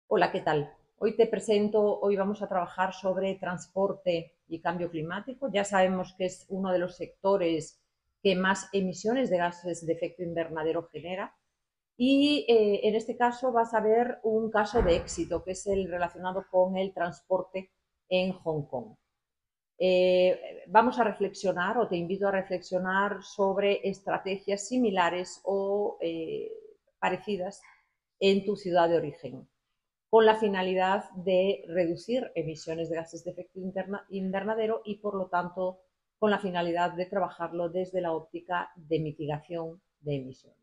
Hola, ¿qué tal? Hoy vamos a trabajar sobre transporte y cambio climático. Ya sabemos que es uno de los sectores que más emisiones de gases de efecto invernadero genera. Y en este caso vas a ver un caso de éxito, que es el relacionado con el transporte en Hong Kong. Vamos a reflexionar, o te invito a reflexionar sobre estrategias similares o parecidas en tu ciudad de origen, con la finalidad de reducir emisiones de gases de efecto invernadero y, por lo tanto, con la finalidad de trabajarlo desde la óptica de mitigación de emisiones.